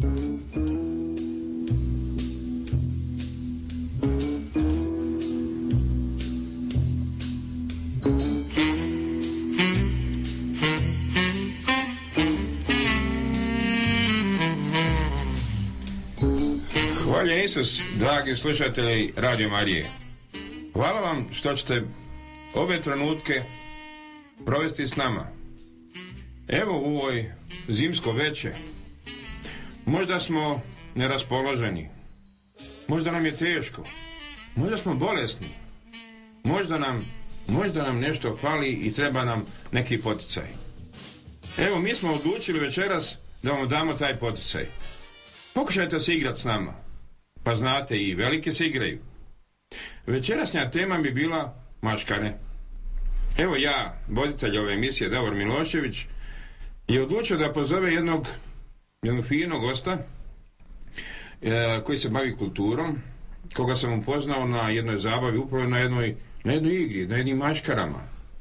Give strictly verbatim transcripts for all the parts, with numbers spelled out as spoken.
Hvaljen Isus, dragi slušatelji Radio Marije. Hvala vam što ćete ove trenutke provesti s nama. Evo u ovoj zimsko veče. Možda smo neraspoloženi. Možda nam je teško. Možda smo bolesni. Možda nam, možda nam nešto fali i treba nam neki poticaj. Evo, mi smo odlučili večeras da vam damo taj poticaj. Pokušajte se igrati s nama. Pa znate, i velike se igraju. Večerašnja tema bi bila maškare. Evo ja, voditelj ove emisije Davor Milošević, je odlučio da pozove jednog, jednog finog gosta e, koji se bavi kulturom, koga sam upoznao na jednoj zabavi, upravo na jednoj, na jednoj igri, na jednim maškarama.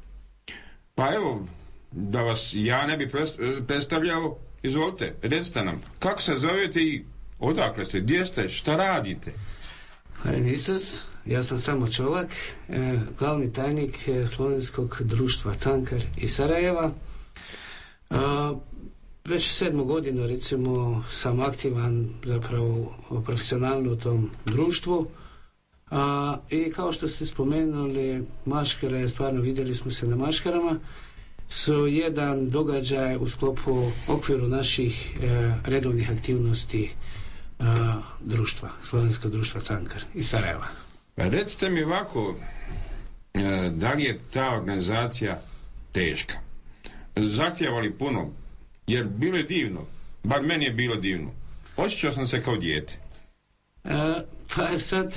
Pa evo, da vas ja ne bi predstavljao, izvolite, recite nam, kako se zovete i odakle ste, gdje ste, šta radite? Hvaljen Isus, ja sam Samo Čolak, eh, glavni tajnik eh, Slovenskog društva Cankar iz Sarajeva. Eh, već sedmu godinu, recimo, sam aktivan zapravo profesionalno u tom društvu. Eh, I kao što ste spomenuli, maškare, stvarno vidjeli smo se na maškarama, su jedan događaj u sklopu okviru naših eh, redovnih aktivnosti Uh, društva, Slovenskog društva Cankar iz Sarajeva. Pa recite mi ovako, uh, da li je ta organizacija teška? Zahtijevali puno, jer bilo je divno, bar meni je bilo divno. Osjećao sam se kao dijete. Uh, pa sad,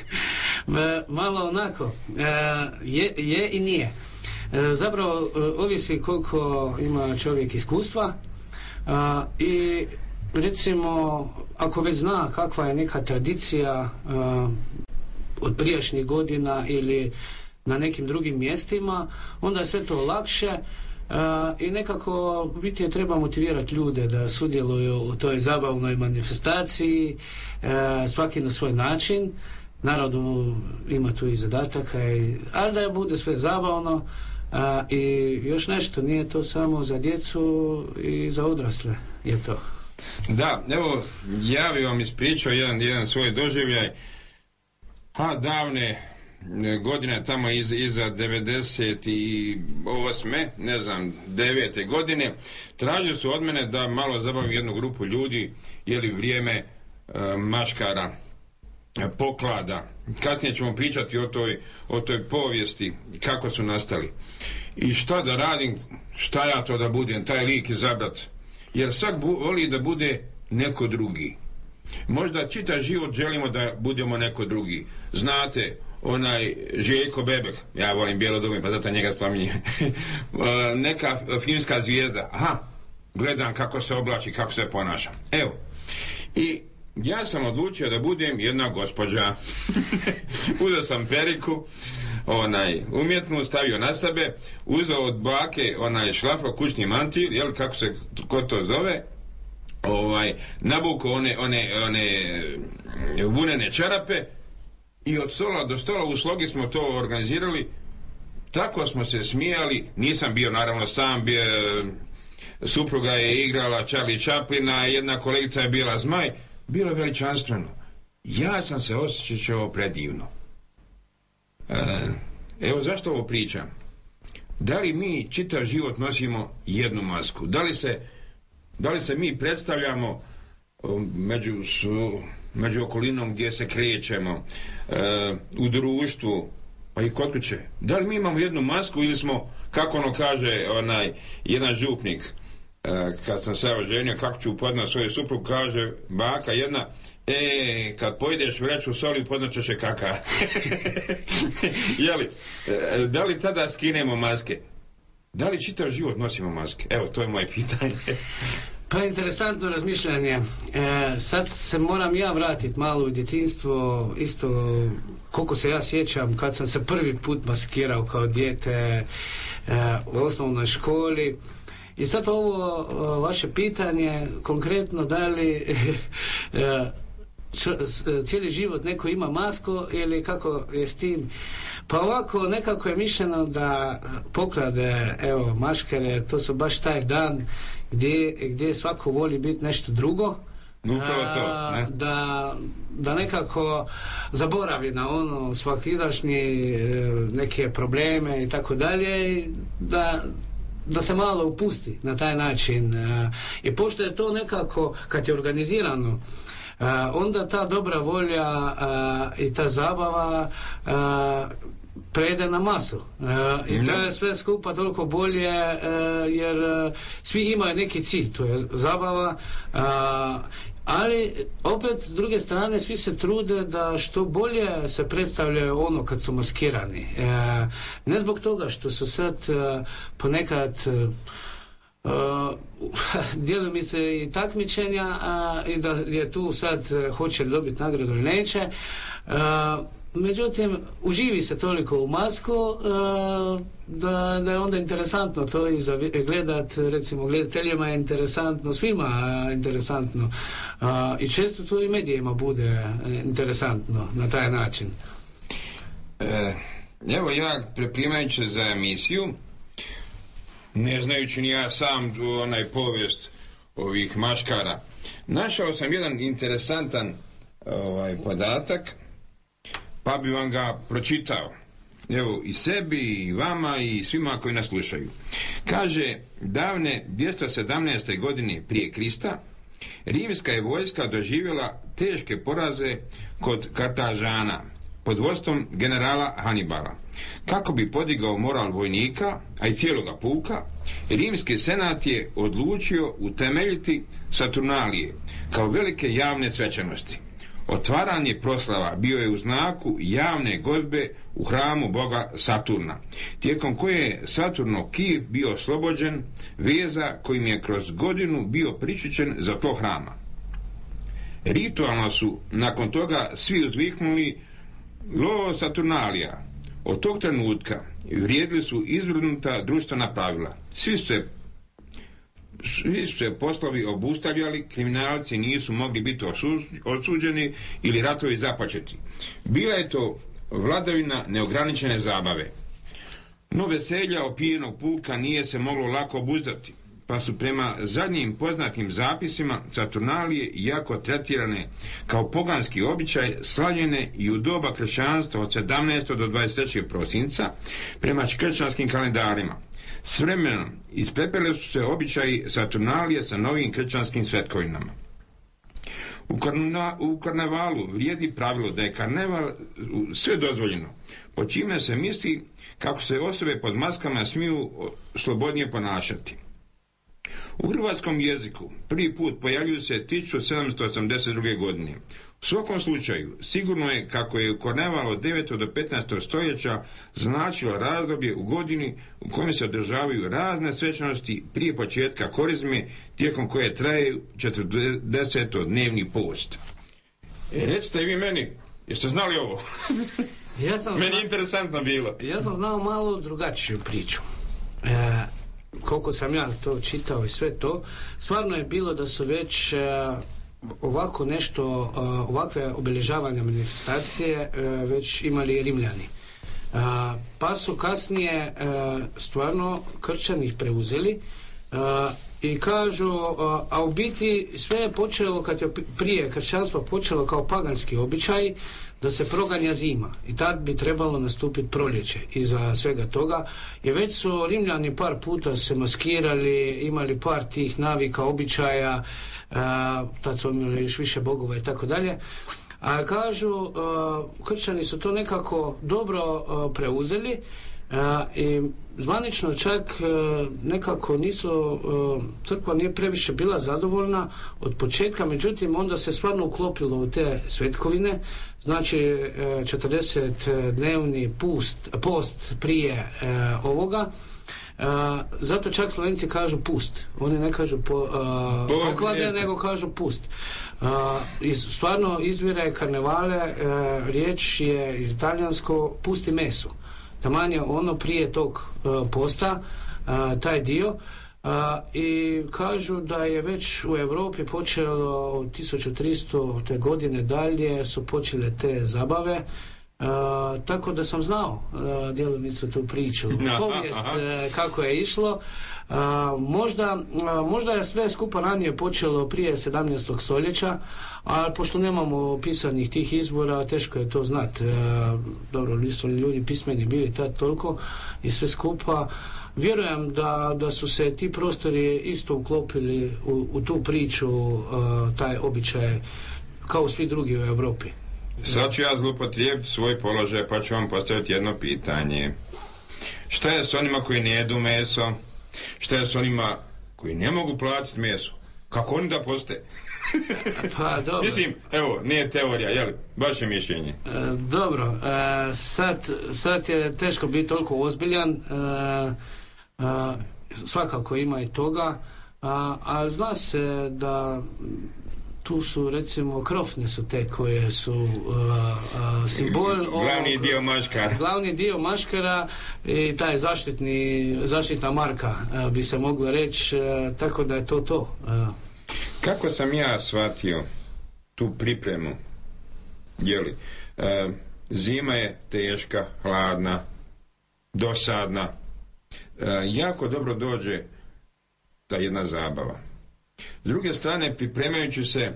malo onako, uh, je, je i nije. Uh, zapravo, uh, ovisi koliko ima čovjek iskustva uh, i recimo, ako već zna kakva je neka tradicija uh, od prijašnjih godina ili na nekim drugim mjestima, onda je sve to lakše uh, i nekako biti je treba motivirati ljude da sudjeluju u toj zabavnoj manifestaciji, uh, svaki na svoj način. Naravno, ima tu i zadataka, i, ali da bude sve zabavno. Uh, i još nešto, nije to samo za djecu i za odrasle je to. Da, evo, ja bih vam ispričao jedan, jedan svoj doživljaj. Ha, davne godine, tamo iz, iza devedeset osme, ne znam, devete godine, tražili su od mene da malo zabavim jednu grupu ljudi, jeli vrijeme e, maškara, e, poklada. Kasnije ćemo pričati o toj, o toj povijesti, kako su nastali. I šta da radim, šta ja to da budem, taj lik izabrat. Jer svak bu, voli da bude neko drugi. Možda čitav život želimo da budemo neko drugi. Znate, onaj Željko Bebek, ja volim Bjelodumi, pa zato njega spominjem. Neka filmska zvijezda. Aha, gledam kako se oblači, kako se ponaša. Evo. I ja sam odlučio da budem jedna gospođa. Uzeo sam periku, onaj umjetnu, stavio na sebe, uzeo od bake onaj šlafro, kućni mantil, jel, kako se ko to zove, ovaj, nabukao one, one, one vunene čarape i od stola do stola u slogi smo to organizirali. Tako smo se smijali, nisam bio naravno sam, bio, supruga je igrala Charlie Chaplina, jedna kolegica je bila Zmaj, bilo je veličanstveno. Ja sam se osjećao predivno. E, evo zašto ovo pričam. Da li mi čitav život nosimo jednu masku? Da li se, da li se mi predstavljamo među, među okolinom gdje se krećemo, e, u društvu, pa i kod kuće? Da li mi imamo jednu masku ili smo, kako ono kaže onaj jedan župnik, e, kad sam se oženio, kako ću upoznat svoju suprugu, kaže baka jedna, e, kad pojedeš vreću soli, upoznaćeš je kaka. Jeli, e, da li tada skinemo maske? Da li čitav život nosimo maske? Evo, to je moje pitanje. Pa interesantno razmišljanje. E, sad se moram ja vratiti malo u djetinjstvo, isto koliko se ja sjećam kad sam se prvi put maskirao kao dijete e, u osnovnoj školi. I sad ovo vaše pitanje konkretno, da li cijeli život neko ima masku ili kako je s tim. Pa ovako nekako je mišljeno da poklade, evo, maškare, to su baš taj dan gdje, gdje svako voli biti nešto drugo. Upravo to, ne? Da, da nekako zaboravi na ono svakidašnji neke probleme i tako dalje, da da se malo upusti na taj način. I pošto je to nekako, kad je organizirano, onda ta dobra volja i ta zabava prede na masu. I to je sve skupa toliko bolje, jer svi imaju neki cilj, to je zabava, ali opet s druge strane svi se trude da što bolje se predstavljaju ono kad su maskirani. Ne zbog toga što su sad ponekad Uh, dijeli mi se i takmičenja uh, i da je tu sad uh, hoće li dobiti nagradu ili neće, uh, međutim uživi se toliko u masku uh, da, da je onda interesantno to i za gledat, recimo gledateljima je interesantno, svima je interesantno, uh, i često to i medijima bude interesantno na taj način. E, evo ja pripremajući za emisiju, ne znajući ni ja sam onaj povijest ovih maškara, našao sam jedan interesantan ovaj podatak, pa bi vam ga pročitao. Evo, i sebi, i vama, i svima koji nas slušaju. Kaže, davne dvjesto sedamnaeste. godine prije Krista, rimska je vojska doživjela teške poraze kod Kartažana pod vodstvom generala Hanibala. Kako bi podigao moral vojnika, a i cijeloga puka, rimski senat je odlučio utemeljiti Saturnalije kao velike javne svečanosti. Otvaranje proslava bio je u znaku javne gozbe u hramu boga Saturna, tijekom koje je Saturnov kip bio oslobođen veza kojim je kroz godinu bio pričičen za to hrama. Ritualno su nakon toga svi uzviknuli Lo Saturnalija. Od tog trenutka vrijedili su izvrnuta društvena pravila. Svi su se svi su se poslovi obustavljali, kriminalci nisu mogli biti osuđeni ili ratovi započeti. Bila je to vladavina neograničene zabave. No veselja opijenog puka nije se moglo lako obuzdati, pa su prema zadnjim poznatim zapisima Saturnalije jako tretirane kao poganski običaj, slavljene i u doba kršćanstva od sedamnaestog do dvadeset trećeg prosinca prema kršćanskim kalendarima. S vremenom isprepele su se običaji Saturnalije sa novim kršćanskim svetkovinama. U, karna, u karnevalu vrijedi pravilo da je karneval sve dozvoljeno, po čime se misli kako se osobe pod maskama smiju slobodnije ponašati. U hrvatskom jeziku prvi put pojavljuju se tisuću sedamsto osamdeset druge. godine. U svakom slučaju, sigurno je kako je karneval od devetog do petnaestog stoljeća značilo razdoblje u godini u kojem se održavaju razne svečanosti prije početka korizme, tijekom koje traje četrdesetodnevni post. E, recite vi meni, jeste znali ovo? Ja sam meni zna... je interesantno bilo. Ja sam znao malo drugačiju priču. E, koliko sam ja to čitao i sve to, stvarno je bilo da su već e, ovako nešto, e, ovakve obilježavanja manifestacije e, već imali Rimljani. E, pa su kasnije e, stvarno kršćani ih preuzeli e, i kažu, a, a u biti sve je počelo kad je prije kršćanstva počelo kao paganski običaj da se proganja zima i tad bi trebalo nastupiti proljeće iza svega toga, jer već su Rimljani par puta se maskirali, imali par tih navika, običaja, a, tad su imali još više bogova i tako dalje, a kažu a, kršćani su to nekako dobro a, preuzeli a, i zvanično čak a, nekako nisu, a, crkva nije previše bila zadovoljna od početka, međutim onda se stvarno uklopilo u te svetkovine, znači četrdesetdnevni pust, post prije a, ovoga. Uh, zato čak Slovenci kažu pust, oni ne kažu po, uh, poklade, nego kažu pust. Uh, iz, stvarno izvire karnevale, uh, riječ je iz italijansko pusti mesu, taman je ono prije tog uh, posta, uh, taj dio, A, i kažu da je već u Europi počelo od tisuću tristote godine dalje su počele te zabave. A, tako da sam znao a, djelomice tu priču, povijest a, kako je išlo. A, možda, a, možda je sve skupa ranije počelo prije sedamnaestog stoljeća, ali pošto nemamo pisanih tih izbora, teško je to znati. Dobro, nisu ljudi pismeni bili tad toliko i sve skupa. Vjerujem da, da su se ti prostori isto uklopili u, u tu priču, uh, taj običaj, kao svi drugi u Europi. Sad ću ja zloupotrijebiti svoj položaj, pa ću vam postaviti jedno pitanje. Šta je s onima koji ne jedu meso? Šta je s onima koji ne mogu platiti meso? Kako oni da poste? Pa dobro. Mislim, evo, nije teorija, jel? Vaše mišljenje. E, dobro, e, sad, sad je teško biti toliko ozbiljan. E, a, svakako ima i toga, a, ali zna se da tu su recimo krofne su te koje su a, a, simbol glavni ovog, dio maškara glavni dio maškara i taj zaštitni, zaštitna marka a, bi se moglo reći, a, tako da je to to. A. Kako sam ja shvatio tu pripremu, jeli, a, zima je teška, hladna, dosadna. Uh, jako dobro dođe ta jedna zabava. S druge strane, pripremajući se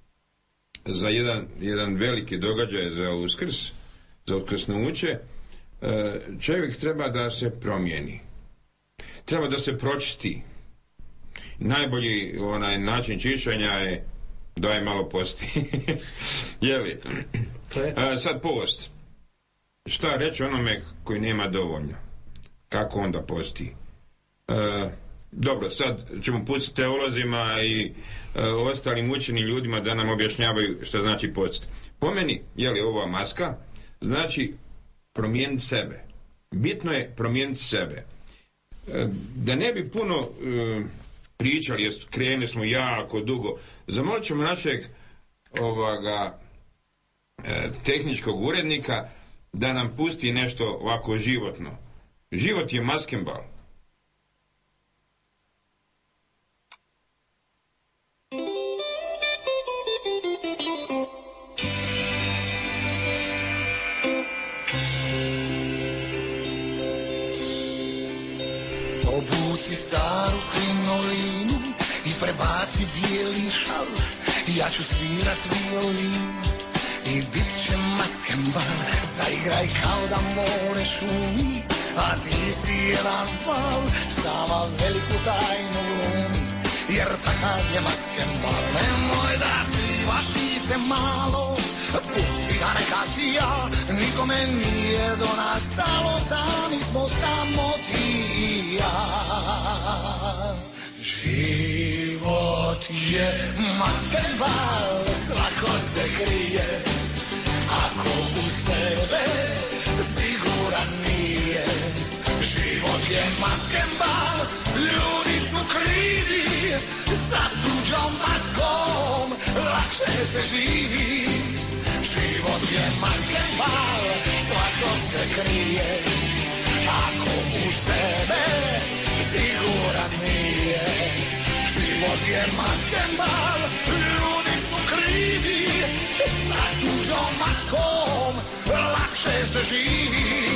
za jedan, jedan veliki događaj za Uskrs, za uskrsnuće, uh, čovjek treba da se promijeni. Treba da se pročisti. Najbolji onaj način čišćenja je daj malo posti. Jeli? Uh, sad post. Šta reći onome koji nema dovoljno? Kako onda posti? E, dobro, sad ćemo pustiti teolozima i e, ostalim učenim ljudima da nam objašnjavaju što znači post. Po meni, je li ova maska, znači promijeniti sebe. Bitno je promijeniti sebe. E, da ne bi puno e, pričali, jer krenuli smo jako dugo, zamolit ćemo našeg ovoga e, tehničkog urednika da nam pusti nešto ovako životno. Život je maskembal. Obuci staru krinolinu i prebaci bijeli šal. Ja ću svirat violinu i bit će maskembal. Zaigraj kao da more šumi, a ti si jedan val, sama veliku tajnu glumi, jer takav je maskembal. Nemoj da skrivaš lice malo, pusti ga neka si ja, nikome nije do nas stalo, sami smo samo ti i ja. Život je maskembal, svako se krije, ako u sebe siguran nije. Život je maskembal, ljudi su krivi, sa tuđom maskom lakše se živi. Život je maskembal, svako se krije, ako u sebe siguran nije. Život je maskembal, ljudi su krivi, sa tuđom maskom lakše se živi.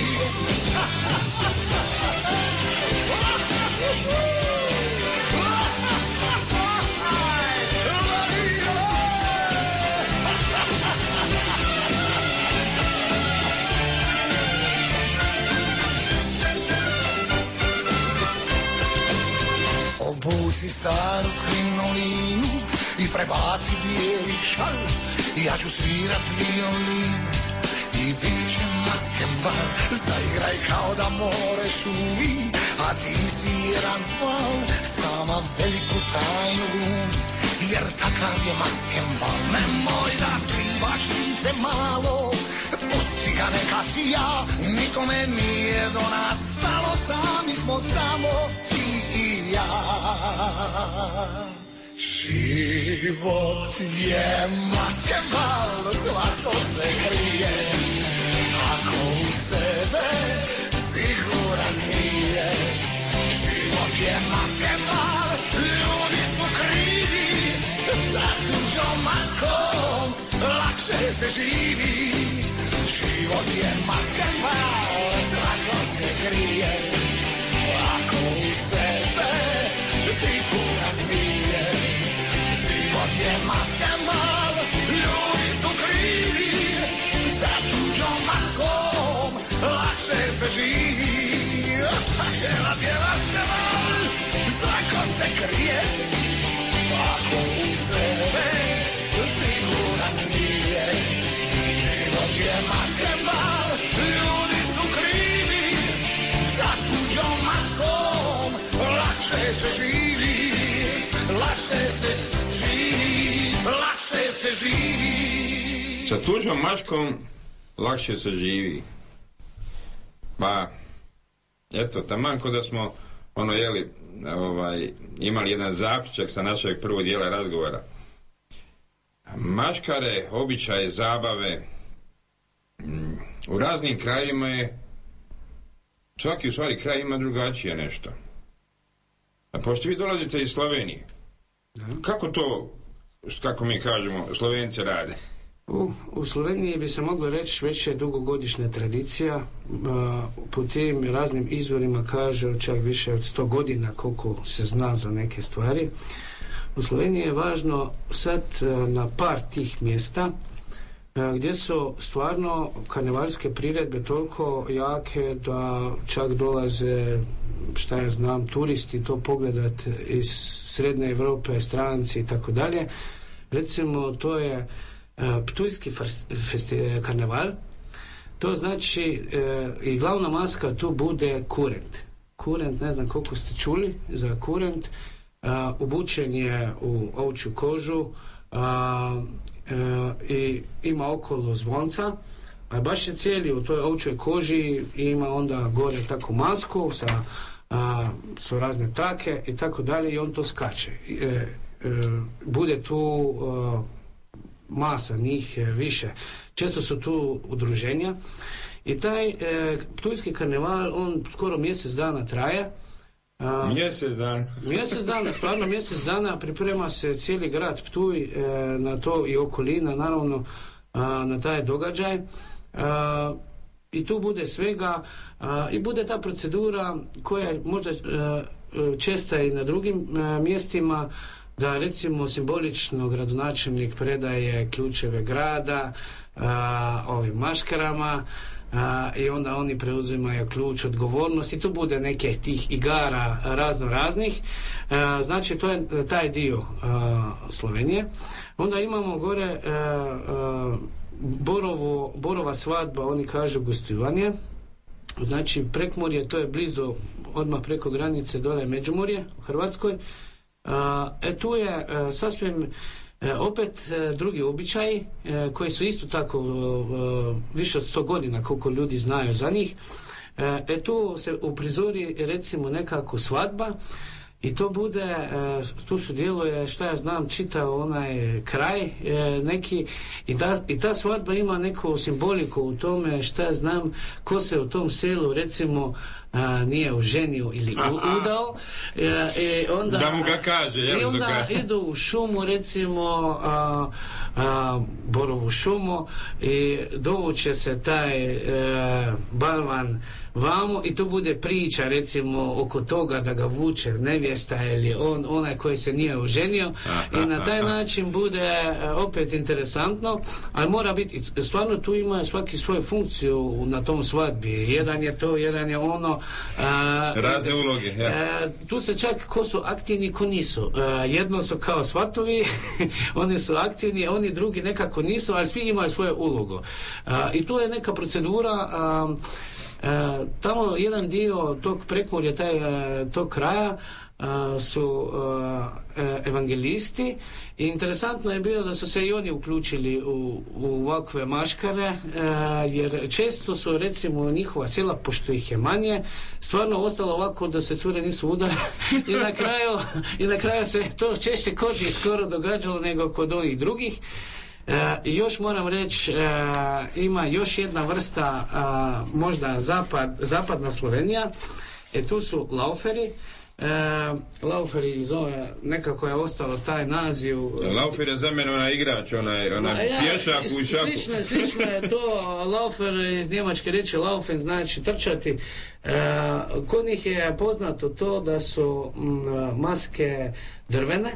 Obuci staru krinolinu i prebaci bijeli šal. Ja ću svirat violinu i bit će maskembal. Zaigraj kao da more šumi, a ti si jedan val, sama veliku tajnu glumi, jer takav je maskembal. Nemoj da skrivaš lice malo, pusti ga neka si ja, nikome nije do nas stalo, sami smo samo ti i ja. Život je maskembal, svako se krije, ako u sebe siguran nije. Život je maskembal, lakše se živi. Život je maskenbal, svako se krije, ako u sebe siguran nije. Život je maskenbal, ljudi su krivi, za tuđom maskom lakše se živi. Život je maskenbal, svako se krije, ako u sebe siguran nije. Život je maskenbal, ljudi su krivi, za tuđom maskom lakše se živi, lakše se živi, lakše se živi. Sa tuđom maskom lakše se živi. Pa, eto, taman ko da smo ono, jeli, ovaj, imali jedan zaključak sa našeg prvog dijela razgovora. Maškare, običaje, zabave u raznim krajevima je, svaki u stvari kraj ima drugačije nešto. A pošto vi dolazite iz Slovenije, kako to, kako mi kažemo, Slovenci rade? U, u Sloveniji bi se moglo reći već je dugogodišnja tradicija, uh, po tim raznim izvorima kaže čak više od sto godina koliko se zna za neke stvari. U Sloveniji je važno sad uh, na par tih mjesta uh, gdje su stvarno karnevalske priredbe toliko jake da čak dolaze, šta ja znam, turisti to pogledat iz Srednje Europe, stranci i tako dalje. Recimo to je Ptujski festi- karneval, to znači e, i glavna maska tu bude kurent. Kurent, ne znam koliko ste čuli za kurent, a, obučen je u ovčju kožu a, a, i ima okolo zvonca, a baš je cijeli u toj ovčjoj koži i ima onda gore takvu masku sa, a, su razne trake i tako dalje i on to skače. E, e, bude tu a, masa njih više. Često su tu udruženja i taj e, Ptujski karneval, on skoro mjesec dana traje. A, mjesec dana. mjesec dana, stvarno mjesec dana priprema se cijeli grad Ptuj e, na to i okolina, naravno a, na taj događaj. A, i tu bude svega a, i bude ta procedura koja je možda a, česta i na drugim a, mjestima, da recimo simbolično gradonačelnik predaje ključeve grada a, ovim maškarama a, i onda oni preuzimaju ključ, odgovornost i tu bude neke tih igara razno raznih. A, znači to je taj dio a, Slovenije. Onda imamo gore a, a, Borovo, Borova svadba, oni kažu gostovanje. Znači Prekmurje, to je blizu, odmah preko granice dole Međimurje u Hrvatskoj. Uh, e tu je uh, sasvim uh, opet uh, drugi običaji uh, koji su isto tako uh, više od sto godina koliko ljudi znaju za njih. Uh, e tu se uprizori recimo nekako svadba i to bude, uh, tu su djeluje, šta ja znam, čitao onaj kraj uh, neki i, da, i ta svadba ima neku simboliku u tome, šta ja znam, ko se u tom selu recimo a, nije oženio ili u, udao e, e, onda, da mu ga kaže i onda idu u šumu recimo a, a, Borovu šumu i dovuče se taj e, balvan vamo i to bude priča recimo oko toga da ga vuče nevjesta ili on, onaj koji se nije oženio i na taj način bude opet interesantno, ali mora biti stvarno tu ima svaki svoju funkciju na tom svadbi, jedan je to, jedan je ono. A, razne uloge, ja. A, tu se čak ko su aktivni, ko nisu. A, jedno su kao svatovi, oni su aktivni, oni drugi nekako nisu, ali svi imaju svoju ulogu. A, i tu je neka procedura. A, a, tamo jedan dio tog Prekmurja, taj, tog kraja a, su a, evangelisti i interesantno je bilo da su se i oni uključili u, u ovakve maškare a, jer često su recimo njihova sela, pošto ih je manje, stvarno ostalo ovako da se cure nisu udale i na kraju i na kraju se to češće kod njih skoro događalo nego kod ovih drugih. E, i još moram reći, e, ima još jedna vrsta a, možda zapad, zapadna Slovenija, e tu su lauferi. E, Laufer iz ove, nekako je ostalo taj naziv. Laufer je za mene onaj igrač, onaj, onaj ja, pješak u šaku. Slično, slično je to, Laufer iz njemačke riječi Laufen znači trčati. E, kod njih je poznato to da su m, maske drvene.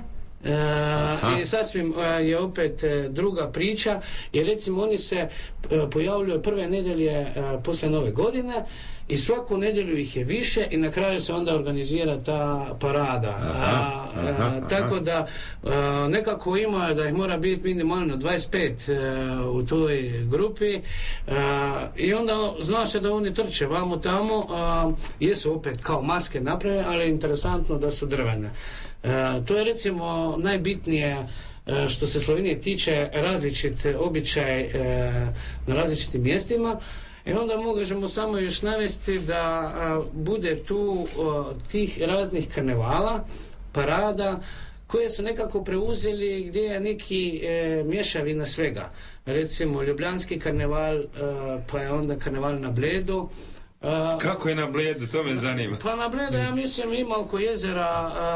E, i sasvim e, je opet e, druga priča, jer recimo oni se e, pojavljuju prve nedjelje e, poslije nove godine i svaku nedjelju ih je više i na kraju se onda organizira ta parada. Aha, a, aha, a, tako da a, nekako ima da ih mora biti minimalno dvadeset pet a, u toj grupi a, i onda zna se da oni trče vamo tamo, a, jesu opet kao maske naprave, ali je interesantno da su drvene. A, to je recimo najbitnije a, što se Slovenije tiče, različit običaj a, na različitim mjestima. I onda možemo samo još navesti da a, bude tu a, tih raznih karnevala, parada, koje su nekako preuzeli gdje je neki e, mješavina svega. Recimo Ljubljanski karneval, a, pa je onda karneval na Bledu. A, Kako je na Bledu, to me zanima. Pa na Bledu, ja mislim, ima oko jezera,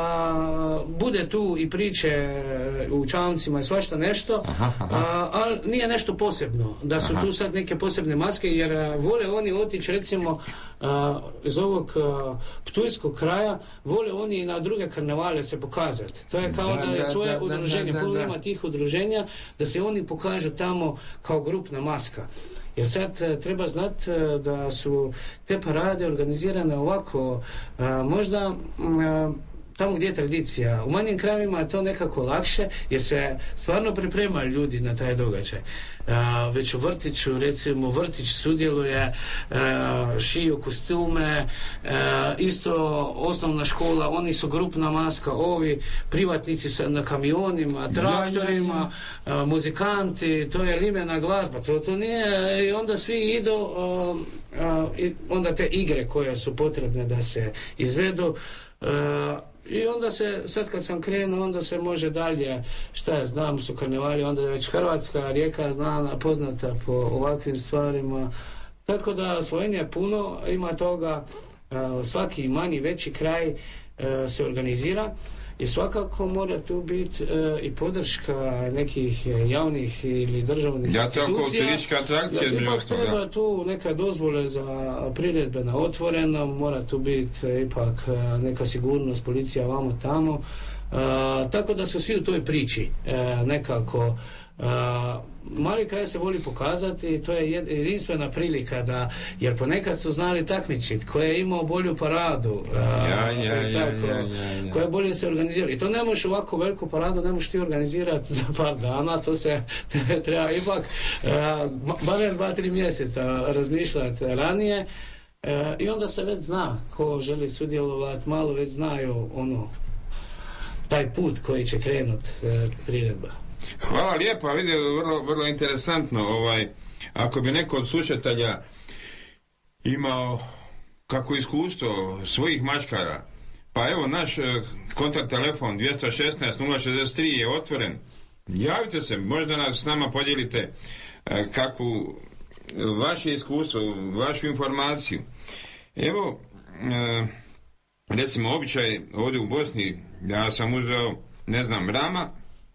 a, bude tu i priče u Čamcima i svašta nešto, aha, aha. A, ali nije nešto posebno, da su aha. tu sad neke posebne maske, jer a, vole oni otići, recimo, a, iz ovog a, Ptujskog kraja, vole oni i na druge karnevale se pokazati. To je kao da, da je svoje da, udruženje, da, da, da, da. Ima tih udruženja, da se oni pokažu tamo kao grupna maska. Jer sad treba znati da su te parade organizirane ovako, a, možda a, tamo gdje je tradicija. U manjim krajevima je to nekako lakše, jer se stvarno pripremaju ljudi na taj događaj. A, već u vrtiću, recimo, vrtić sudjeluje, a, šiju kostume, a, isto osnovna škola, oni su grupna maska, ovi privatnici sa, na kamionima, traktorima, a, muzikanti, to je limena glazba, to, to nije, i onda svi idu, a, a, i onda te igre koje su potrebne da se izvedu, a, i onda se, sad kad sam krenuo, onda se može dalje, šta ja znam, su karnevali, onda je već Hrvatska, Rijeka znana, poznata po ovakvim stvarima. Tako da Slovenija puno ima toga, svaki manji, veći kraj se organizira i svakako mora tu biti e, i podrška nekih javnih ili državnih ja, institucija. Ja, turistička atrakcija. Ja, ipak treba da. tu neka dozvole za priredbe na otvorenom, mora tu biti ipak neka sigurnost, policija vamo tamo. E, tako da su svi u toj priči e, nekako. Uh, mali kraj se voli pokazati i to je jedinstvena prilika da, jer ponekad su znali takmičiti ko je imao bolju paradu, uh, ja, ja, i tako, ja, ja, ja. ko je bolje se organizirao i to ne možeš ovako veliku paradu ne možeš ti organizirati za par dana, to se treba ipak uh, barem dva, tri mjeseca razmišljati ranije uh, i onda se već zna ko želi sudjelovati, malo već znaju ono taj put koji će krenuti uh, priredba. Hvala lijepo, vidi, vrlo, vrlo interesantno. Ovaj, ako bi neko od slušatelja imao kako iskustvo svojih maškara, pa evo naš kontakt telefon dvjesto šesnaest nula šezdeset tri je otvoren. Javite se, možda nas s nama podijelite kakvu vaše iskustvo, vašu informaciju. Evo, recimo običaj ovdje u Bosni, ja sam uzeo, ne znam, Rama,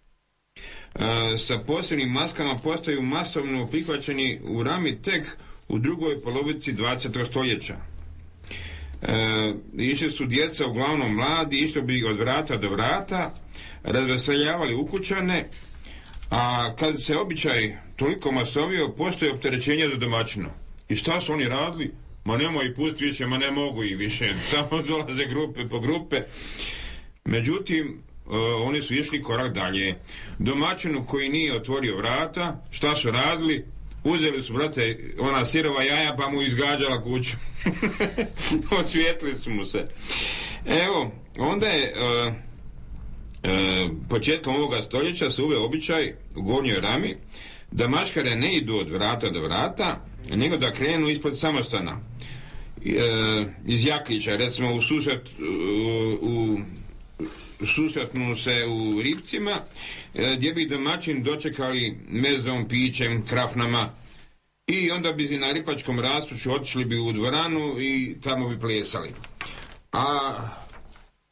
Uh, sa posebnim maskama postaju masovno prihvaćeni u Rami tek u drugoj polovici dvadesetog stoljeća. Uh, išli su djeca, uglavnom mladi, išli bi od vrata do vrata, razveseljavali ukućane, a kad se običaj toliko masovio, postoje opterećenje za domaćino. I šta su oni radili? Ma nemoj ih pustiti više, ma ne mogu ih više. Tamo dolaze grupe po grupe. Međutim, Uh, oni su išli korak dalje. Domaćinu koji nije otvorio vrata, šta su radili? Uzeli su, brate, ona sirova jaja pa mu izgađala kuću. Osvijetli su mu se. Evo, onda je uh, uh, početkom ovoga stoljeća se uveo običaj u Gornjoj Rami da maškare ne idu od vrata do vrata, nego da krenu ispod samostana. Uh, iz Jaklića, recimo u susret uh, u susretnu se u Ripcima, gdje bi domaćin dočekali mezom, pićem, krafnama i onda bi na Ripačkom rastuću otišli bi u dvoranu i tamo bi plesali. A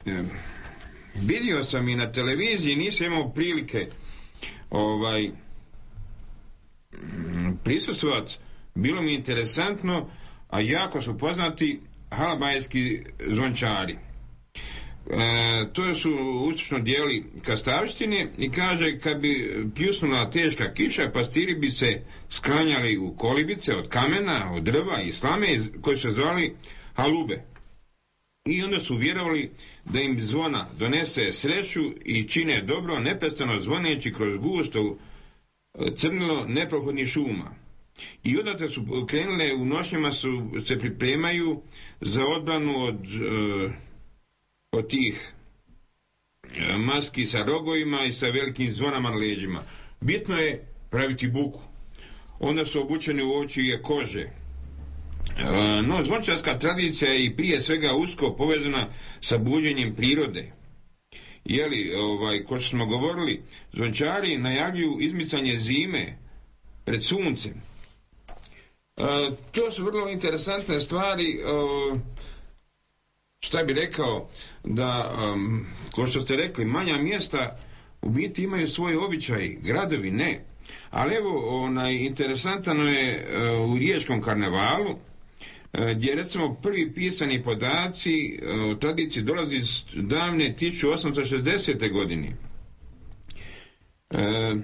vidio sam i na televiziji, nisam imao prilike ovaj prisustvovati, bilo mi interesantno, a jako su poznati halabajski zvončari. E, to su ustično dijeli Kastavštine i kaže, kad bi pljusnula teška kiša, pastiri bi se sklanjali u kolibice od kamena, od drva i slame koji su zvali halube. I onda su vjerovali da im zvona donese sreću i čine dobro, neprestano zvoneći kroz gusto crnilo neprohodnih šuma. I odatle su krenule, u nošnjama su, se pripremaju za odbranu od, od tih maski sa rogovima i sa velikim zvonama na leđima. Bitno je praviti buku. Onda su obučeni u ovčje kože. No, zvončarska tradicija je i prije svega usko povezana sa buđenjem prirode. Jeli, ovaj, ko što smo govorili, zvončari najavljuju izmicanje zime pred suncem. E, to su vrlo interesantne stvari. E, šta bi rekao, da, um, ko što ste rekli, manja mjesta u biti imaju svoj običaj, gradovi ne. Ali evo, onaj, interesantno je uh, u Riječkom karnevalu, uh, gdje recimo prvi pisani podaci o uh, tradiciji dolazi iz davne tisuću osamsto šezdesete godine. Uh,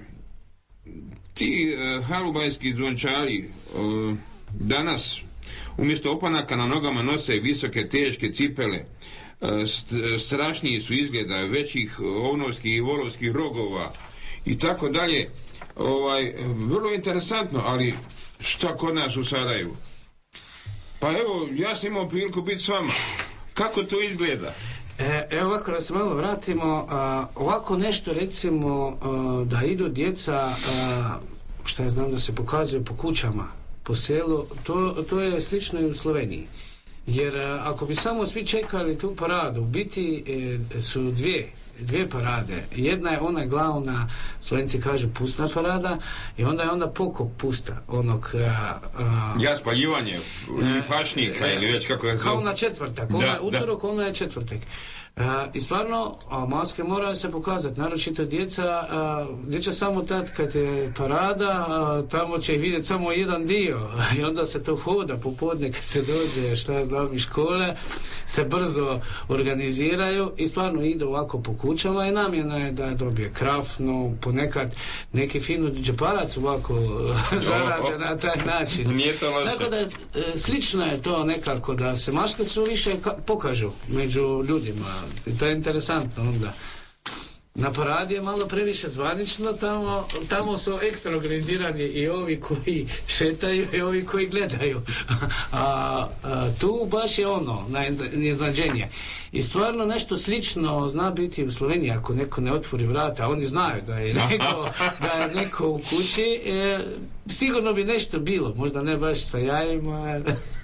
ti uh, halubajski zvončari uh, danas umjesto opanaka na nogama nose visoke teške cipele, st- strašniji su izgleda, većih ovnovskih i volovskih rogova i tako dalje. Ovaj, vrlo interesantno, ali šta kod nas u Sarajevu? Pa evo, ja sam imao priliku biti s vama. Kako to izgleda? E, evo ovako, da se malo vratimo, a, ovako nešto recimo a, da idu djeca, a, šta ja znam, da se pokazuju po kućama, po selu, to, to je slično i u Sloveniji. Jer a, ako bi samo svi čekali tu paradu, u biti e, su dvije dvije parade. Jedna je ona glavna, Slovenci kažu pustna parada, i onda je onda pokop pusta onog a, a, ja spaljivanje ili fašnika ili već kako je kao na četvrtak, ona je utorak, ona je četvrtak. A, i stvarno, a maske moraju se pokazati, naročito djeca, a, djeca samo tad kad je parada, a, tamo će vidjeti samo jedan dio i onda se to hoda popodne kad se dođe, šta ja znam, iz škole, se brzo organiziraju i stvarno idu ovako po kućama i namjena je da dobije krafnu, ponekad neki finu džeparac ovako zarade na taj način. Tako da e, slično je to nekako, da se maske su više ka- pokažu među ljudima. I to je interesantno onda. Na paradi je malo previše zvanično, tamo, tamo su ekstra organizirani i ovi koji šetaju i ovi koji gledaju. A, a tu baš je ono, neznađenje. I stvarno nešto slično zna biti u Sloveniji, ako neko ne otvori vrata, oni znaju da je neko, da je neko u kući, e, sigurno bi nešto bilo, možda ne baš sa jajima.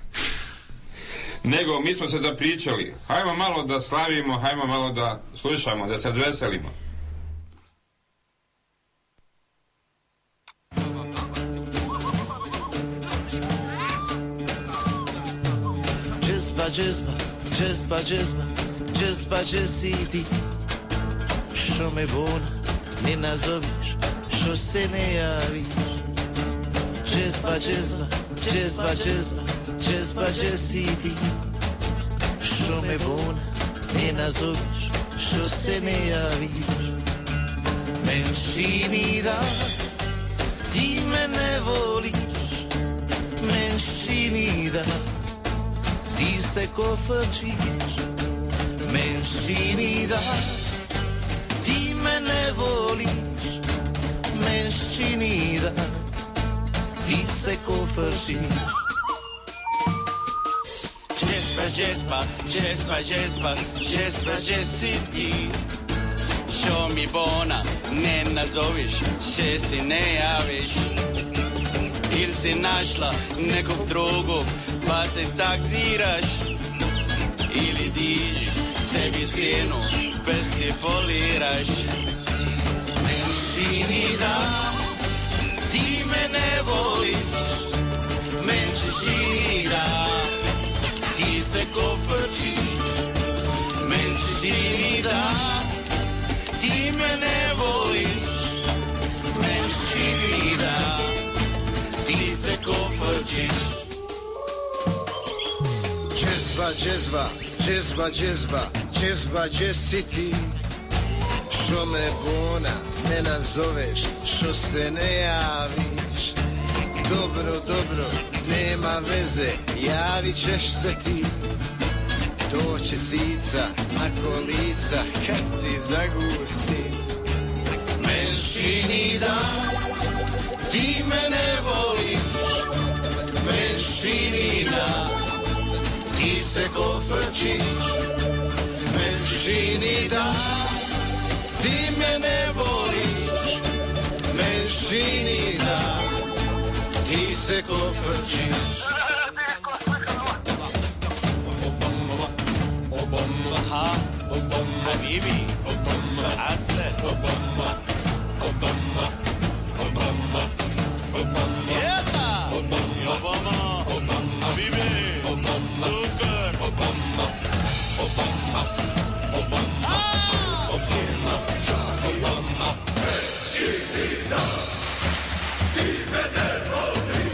Nego, mi smo se zapričali. Hajmo malo da slavimo, hajmo malo da slušamo, da se odveselimo. Džezba, džezba, džezba, džezba, džezba, džeziti. Što me bona ne nazoveš, što se ne javiš. Džezba, džezba, džezba, džezba, džezba, džeziti. Što me bona ne nazoveš, što se ne javiš. Men čini da ti me ne voliš, men čini da ti se kofačiš, men čini da ti me ne voliš, men čini da ti se kofačiš. Džespa, džespa, džespa, džespa, džespa, džesi ti. Što mi bona ne nazoviš, še si ne javiš. Ili si našla nekog drugog pa se taksiraš, ili diš sebi cijenu bez si foliraš. Meni čini da ti me ne voliš, meni čini da ti se kofačiš, meni čini džezba, džezba, džezba, džezba, gdje si ti? Što me bona ne nazoveš, što se ne javiš? Dobro, dobro, nema veze, javit ćeš se ti. Doće cica na kolica kad ti zagusti. Menšini da ti me ne voliš, menšini da ti se kofrčiš, menšini da ti me ne voliš, menšini da ti se kofrčiš. Obama, Obama, Habibi, Obama, Asad, Obama, Obama, Obama, Obama, Yalla, Obama, Obama, Obama, Habibi, Obama, Zucker, Obama, Obama, Obama, Obama, Obama, Činina, ti me ne voliš,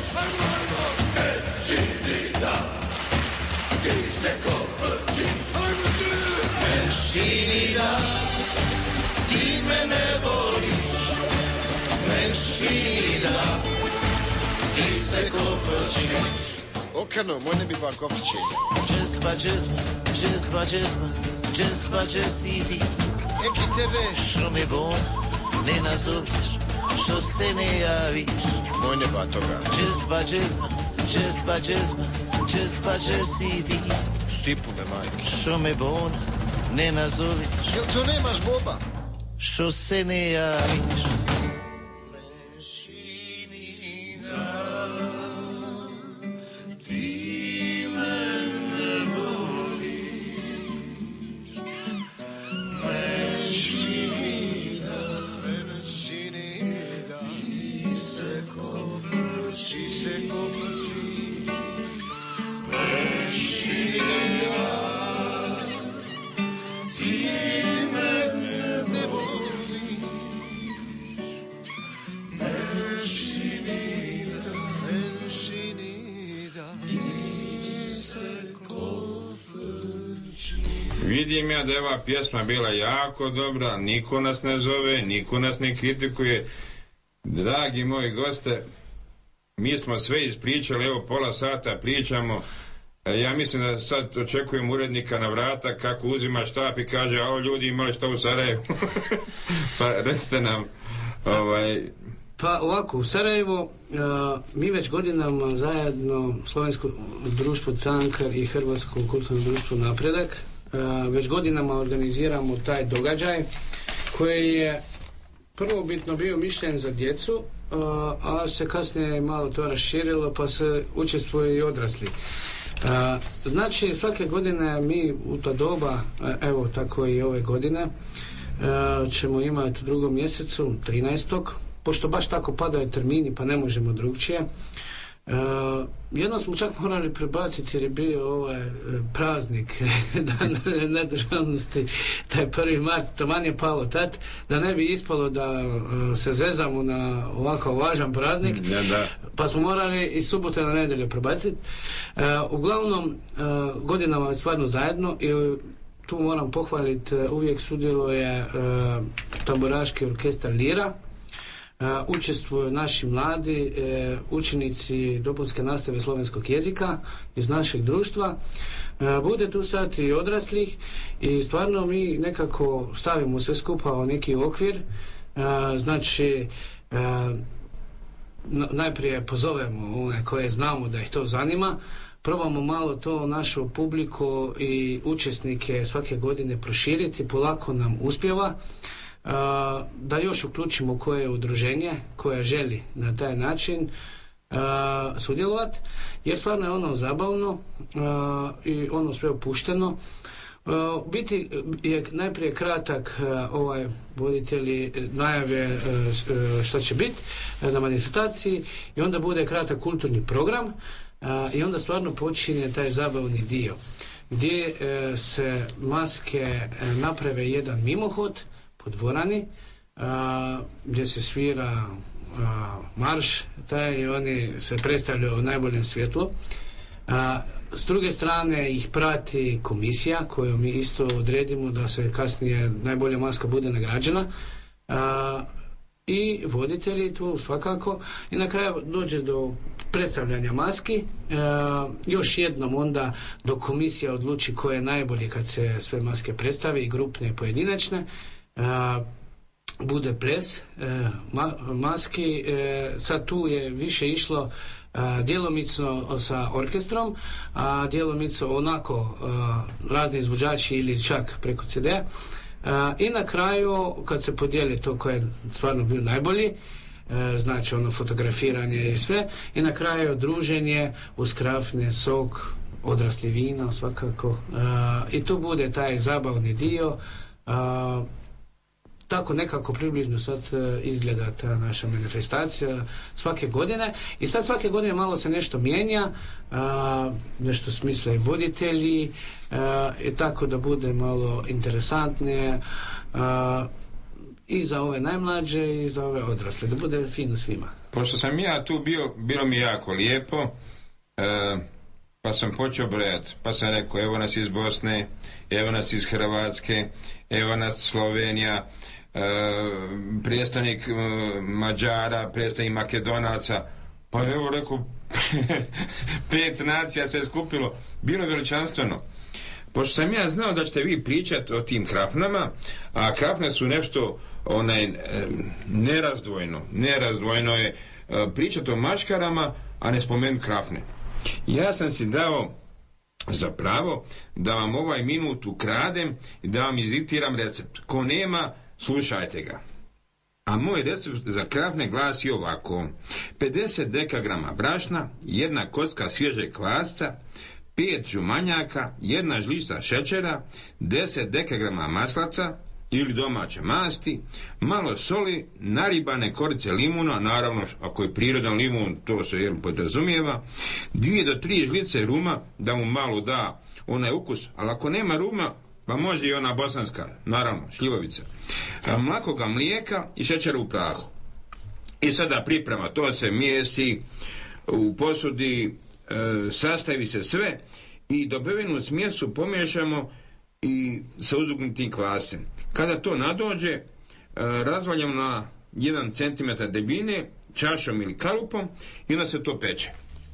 Činina, ti se kovrčiš. Menšini da ti me ne voliš, menšini da ti se kofrčiš. Okano, moj ne bi bar kofrčić. Džezba, džezba, džezba, džezba, džezba, gdje si ti? Eki tebe, Što me bon ne nazoveš, što se ne javiš? moj ne ba toga. Džezba, džezba, džezba, džezba, džezba, gdje si ti? Stipu me, majke. Što me bon ne nazoveš, Jel to nemaš boba? što se ne javiš? Vidim ja da je ova pjesma bila jako dobra, niko nas ne zove, niko nas ne kritikuje. Dragi moji goste, mi smo sve ispričali, evo pola sata pričamo. Ja mislim da sad očekujem urednika na vrata kako uzima štap i kaže, a o ljudi imali šta u Sarajevu. Pa recite nam, ovaj... Pa ovako, u Sarajevu uh, mi već godinama zajedno Slovensko društvo Cankar i Hrvatsko kulturno društvo Napredak uh, već godinama organiziramo taj događaj koji je prvobitno bio mišljen za djecu, uh, a se kasnije malo to raširilo pa se učestvuje i odrasli. Uh, znači svake godine mi u to doba, evo tako i ove godine, uh, ćemo imati u drugom mjesecu, trinaestog pošto baš tako padaju termini pa ne možemo drugčije. Uh, jedno smo čak morali prebaciti jer je bio ovaj uh, praznik dan nedržavnosti, taj prvi mart, to man je palo tad, da ne bi ispalo da uh, se zezamo na ovako važan praznik, ja, da. Pa smo morali i subote na nedjelju prebaciti. Uh, uglavnom uh, godinama je stvarno zajedno i tu moram pohvaliti, uh, uvijek sudjeluje uh, tamburaški orkestar Lira. Uh, učestvuju naši mladi uh, učenici dopunske nastave slovenskog jezika iz našeg društva. Uh, bude tu sad i odraslih i stvarno mi nekako stavimo sve skupa u neki okvir. Uh, znači uh, najprije pozovemo one koje znamo da ih to zanima, probamo malo to našu publiku i učesnike svake godine proširiti, polako nam uspijeva. Uh, da još uključimo koje udruženje koje želi na taj način uh, sudjelovati, jer stvarno je ono zabavno uh, i ono sve opušteno. Uh, biti je najprije kratak uh, ovaj voditelji najave uh, šta će biti uh, na manifestaciji i onda bude kratak kulturni program uh, i onda stvarno počinje taj zabavni dio gdje uh, se maske uh, naprave jedan mimohod po dvorani a, gdje se svira a, marš taj i oni se predstavljaju u najboljem svjetlu. A, s druge strane ih prati komisija koju mi isto odredimo da se kasnije najbolja maska bude nagrađena. A, i voditelji tu svakako i na kraju dođe do predstavljanja maski. E, još jednom onda dok komisija odluči ko je najbolji kad se sve maske predstave i grupne i pojedinačne, e, bude ples e, ma, maski. E, sad tu je više išlo a, djelomično sa orkestrom, a djelomično onako a, razni izvođači ili čak preko ce de a. Uh, i na kraju kad se podijeli to ko je stvarno bio najbolji, uh, znači ono fotografiranje i sve, i na kraju druženje uz krafne, sok, odrasli vino svakako, uh, i tu bude taj zabavni dio. Uh, tako nekako približno sad uh, izgleda ta naša manifestacija svake godine i sad svake godine malo se nešto mijenja, uh, nešto smisle i voditelji, uh, i tako da bude malo interesantnije uh, i za ove najmlađe i za ove odrasle, da bude fino svima. Pošto sam ja tu bio, bilo mi jako lijepo, uh, pa sam počeo brojati, pa sam rekao evo nas iz Bosne, evo nas iz Hrvatske, evo nas Slovenija, Uh, predstavnik uh, Mađara, predstavnik Makedonaca, pa evo rekao pet nacija se skupilo, bilo veličanstveno. Pošto sam ja znao da ćete vi pričati o tim krafnama, a krafne su nešto onaj nerazdvojno, nerazdvojno je uh, pričati o maškarama, a ne spomenuti krafne. Ja sam si dao za pravo da vam ovaj minut ukradem i da vam izdiktiram recept. Ko nema, slušajte ga. A moj recept za krafne glasi ovako: pedeset dekagrama brašna, jedna kocka svježeg kvasca, pet žumanjaka, jedna žlica šećera, deset dekagrama maslaca ili domaće masti, malo soli, naribane korice limuna, naravno ako je prirodan limun to se jer podrazumijeva, dvije do tri žlice ruma da mu malo da onaj ukus, ali ako nema ruma pa može i ona bosanska, naravno, šljivovica, mlakoga mlijeka i šećera u prahu. I sada priprema, to se mijesi u posudi, e, sastavi se sve i dobivenu smjesu pomiješamo i sa uzugnutim kvasem. Kada to nadođe, e, razvaljamo na jedan centimetar debljine čašom ili kalupom i onda se to peče.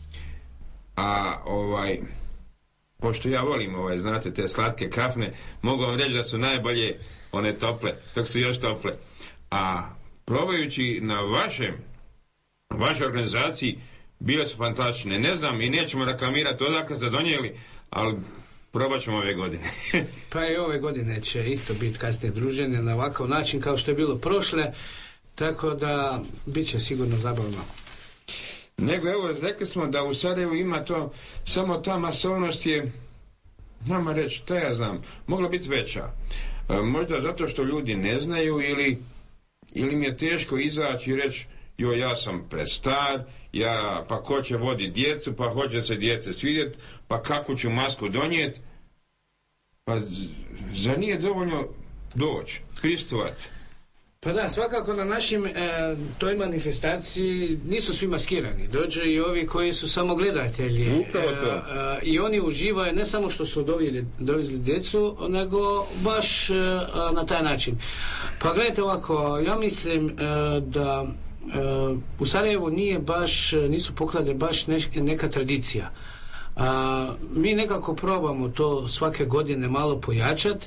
A ovaj... pošto ja volim, ovaj, znate, te slatke krafne, mogu vam reći da su najbolje one tople, dok su još tople. A probajući na vašem, vašoj organizaciji, bile su fantastične. Ne znam i nećemo reklamirati odakle ste donijeli, ali probat ćemo ove godine. Pa i ove godine će isto biti kasnije druženje na ovakav način kao što je bilo prošle, tako da bit će sigurno zabavno. Nego evo, rekli smo da u Sarajevu ima to, samo ta masovnost je, nama reći, to ja znam, mogla biti veća. E, možda zato što ljudi ne znaju ili, ili mi je teško izaći i reći, joj, ja sam prestar, ja, pa ko će voditi djecu, pa hoće se djece svidjeti, pa kako ću masku donijeti, pa za nije dovoljno doći, pristovati. Pa da, svakako na našim e, toj manifestaciji nisu svi maskirani. Dođu i ovi koji su samo gledatelji. Upravo to. E, e, I oni uživaju ne samo što su dovili, dovezli djecu, nego baš e, na taj način. Pa gledajte ovako, ja mislim e, da e, u Sarajevu nije baš, nisu poklade baš neš, neka tradicija. A, mi nekako probamo to svake godine malo pojačati.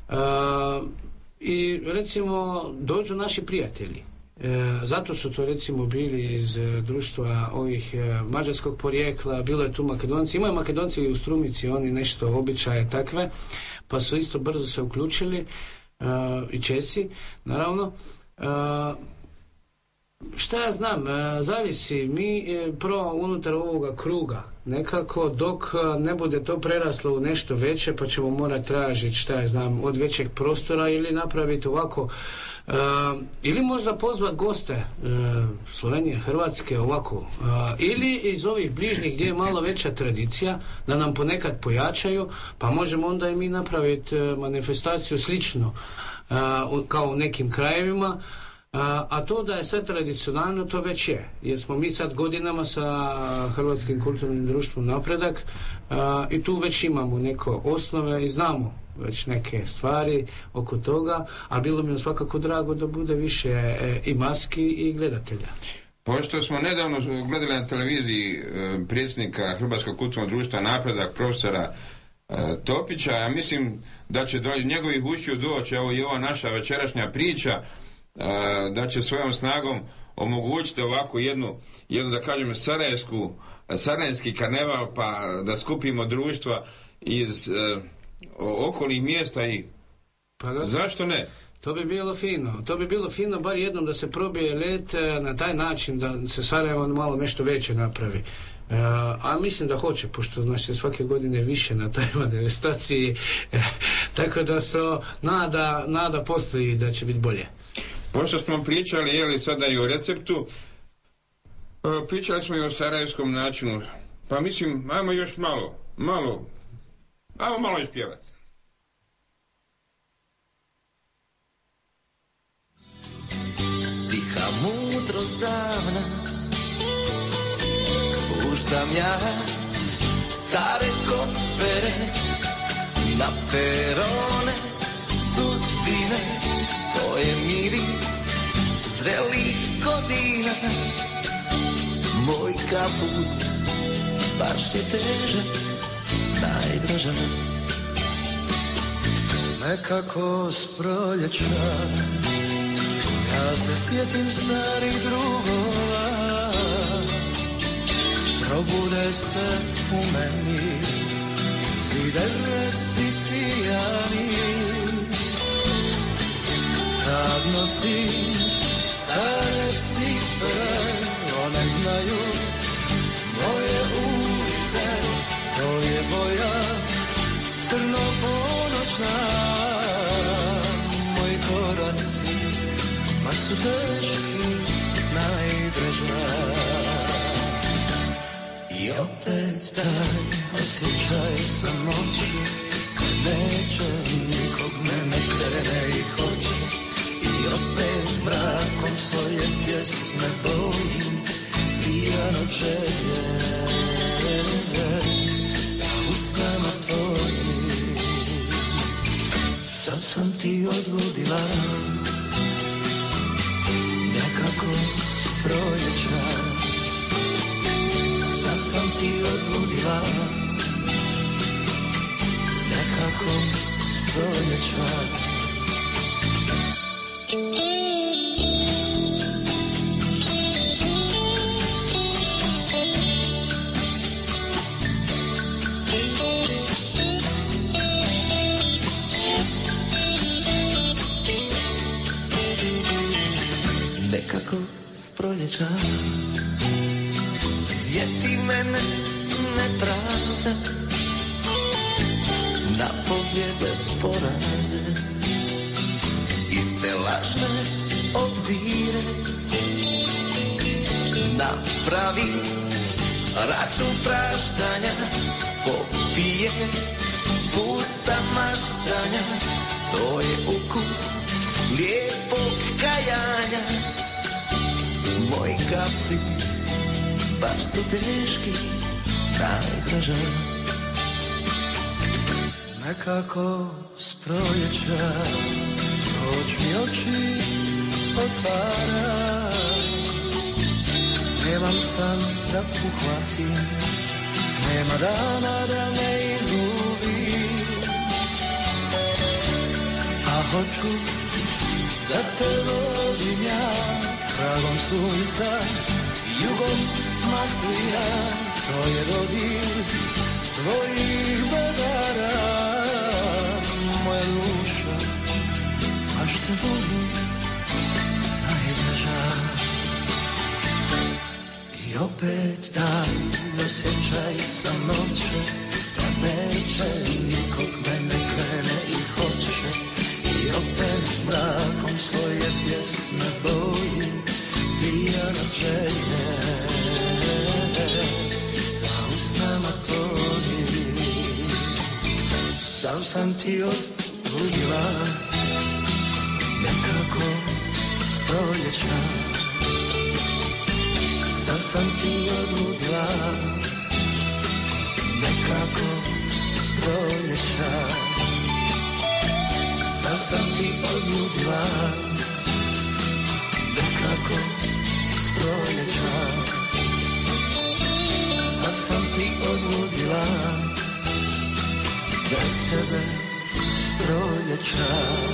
I recimo dođu naši prijatelji, e, zato su to recimo bili iz e, društva ovih e, mađarskog porijekla, bilo je tu Makedonci, imaju Makedonci i u Strumici, oni nešto običaje takve, pa su isto brzo se uključili, e, i Česi naravno. E, šta ja znam, e, zavisi, mi e, pro unutar ovoga kruga nekako, dok ne bude to preraslo u nešto veće, pa ćemo morati tražiti, šta ja znam, od većeg prostora ili napraviti ovako, e, ili možda pozvat goste e, Slovenije, Hrvatske, ovako, e, ili iz ovih bližnjih gdje je malo veća tradicija, da nam ponekad pojačaju, pa možemo onda i mi napraviti manifestaciju slično e, kao u nekim krajevima. A, a to da je sad tradicionalno, to već je, jer smo mi sad godinama sa Hrvatskim kulturnim društvom Napredak a, i tu već imamo neko osnove i znamo već neke stvari oko toga, a bilo mi je svakako drago da bude više e, i maski i gledatelja. Pošto smo nedavno gledali na televiziji e, predsjednika Hrvatskog kulturnog društva Napredak, profesora e, Topića, ja mislim da će do njegovih ušiju doći, evo i ova naša večerašnja priča, da će svojom snagom omogućiti ovako jednu, jednu da kažem sarajevsku, sarajevski karneval, pa da skupimo društva iz uh, okolnih mjesta i pa da, zašto ne? To bi bilo fino, to bi bilo fino bar jednom da se probije let na taj način da se Sarajevo malo nešto veće napravi. Uh, a mislim da hoće, pošto nas je svake godine više na toj manifestaciji, tako da so nada, nada postoji da će biti bolje. Pošto smo pričali, jeli sada i o receptu, pričali smo i o sarajevskom načinu, pa mislim, ajmo još malo, malo, ajmo malo ispjevati. Tiha mudrost davna, spuštam ja stare kopere na perone sudbine. To je miris zrelih godina. Moj kaput baš je težak, najdraža. Nekako s proljeća ja se sjetim starih drugova, probude se u meni svi dereci pijani. Kad nosim stare cipele, one znaju moje ulice. To je boja crno-ponoćna. Moji koraci baš su teški, najdraža. I opet taj osjećaj samoće, kad neće nikog me ne krene i hoće. I opet mrakom svoje pjesme bojim, pijano želje za usnama tvojim. Sam sam ti odgodila, nekako s proljeća. Sam sam ti odgodila, nekako s proljeća. Nekako s proljeća sjeti mene nepravda, na pobjede poraze i sve lažne obzire. Napravi račun praštanja, popije pusta maštanja. To je ukus lijepog kajanja. Moji kapci baš su teški, najdraža. Nekako s proljeća noć mi oči otvara. Nemam san da uhvatim, nema dana da me izgubim. A hoću da te vodim ja, tragom sunca, jugom maslina. To je dodir tvojih bedara. Moja duša, baš te volim, najdraža. I opet taj osjećaj samoće, kad neće nikog me ne krene i hoće. I opet mrakom svoje pjesme bojim, pijano želje za usnama tvojim. Sam sam ti odbudila, nekako s proljeća. stoljeća. Sad sam ti odludila nekako stoljeća. Sad sam ti odludila nekako stoljeća. Sad sam ti odludila bez sebe stoljeća.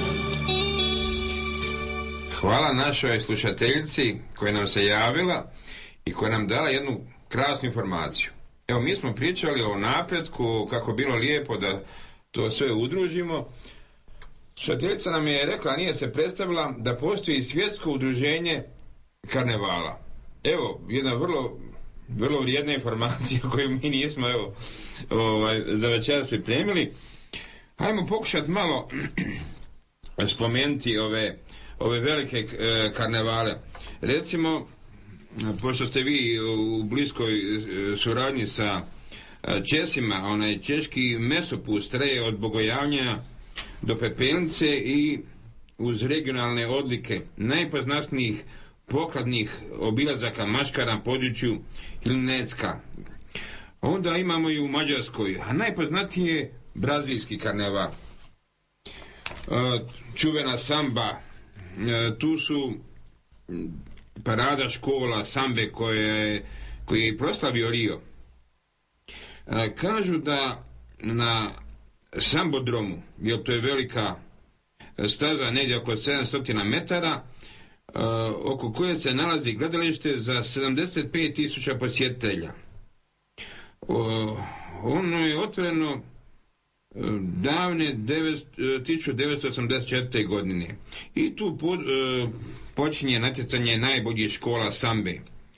Hvala našoj slušateljici koja nam se javila i koja nam dala jednu krasnu informaciju. Evo, mi smo pričali o napretku, kako bilo lijepo da to sve udružimo. Slušateljica nam je rekla, nije se predstavila, da postoji svjetsko udruženje karnevala. Evo, jedna vrlo, vrlo vrijedna informacija koju mi nismo, evo, ovaj, za večeras pripremili. Hajmo pokušati malo spomenuti ove, ove velike e, karnevale. Recimo, pošto ste vi u bliskoj suradnji sa Česima, onaj češki mesopust traje od Bogojavnja do Pepelnice i uz regionalne odlike najpoznatnijih pokladnih obilazaka maškara na području Hilnecka. Onda imamo i u Mađarskoj, a najpoznatiji je brazilski karneval. Čuvena samba, tu su parada škola sambe koje, koje je proslavio Rio. Kažu da na sambodromu, jer to je velika staza, negdje oko sedamsto metara, oko koje se nalazi gledalište za sedamdeset pet tisuća posjetitelja. Ono je otvoreno davne tisuću devetsto osamdeset četvrte. godine i tu po, e, počinje natjecanje najboljih škola sambe.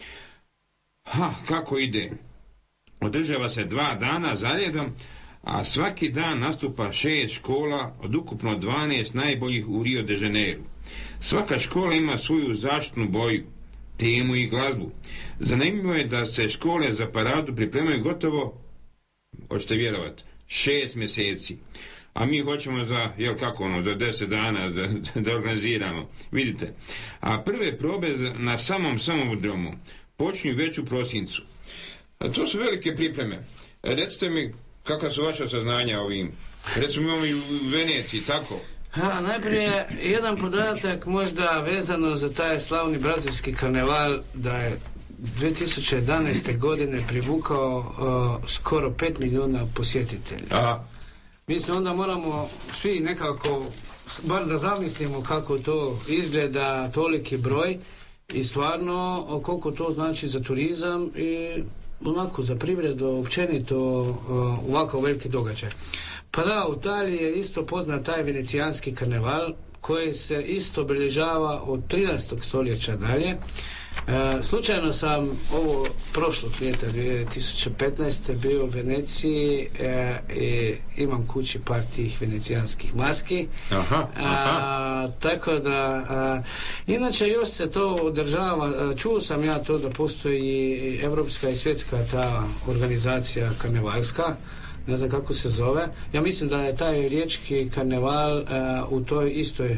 Ha, kako ide? Održava se dva dana zaredom, a svaki dan nastupa šest škola od ukupno dvanaest najboljih u Rio de Janeiro. Svaka škola ima svoju zaštitnu boju, temu i glazbu. Zanimljivo je da se škole za paradu pripremaju gotovo, hoćete vjerovati, šest mjeseci. A mi hoćemo za, jel kako ono, za deset dana da, da organiziramo. Vidite. A prve probe na samom samodromu počinju već u prosincu. A to su velike pripreme. Recite mi, kakva su vaša saznanja ovim? Recimo imamo i u Veneciji, tako? Ha, najprije jedan podatak možda vezano za taj slavni brazilski karneval, da je dvije tisuće jedanaeste. godine privukao uh, skoro pet milijuna posjetitelja. Aha. Mi se onda moramo svi nekako bar da zamislimo kako to izgleda, toliki broj i stvarno koliko to znači za turizam i onako za privredu općenito uh, ovako veliki događaj. Pa da, u Italiji je isto poznat taj venecijanski karneval koji se isto obilježava od trinaestog stoljeća dalje. E, slučajno sam ovo prošlog ljeta dvije tisuće petnaeste. bio u Veneciji e, i imam kući par tih venecijanskih maski. Aha, aha. A, tako da a, inače još se to održava, čuo sam ja to da postoji evropska i svjetska ta organizacija karnevalska, ne znam kako se zove. Ja mislim da je taj riječki karneval uh, u toj istoj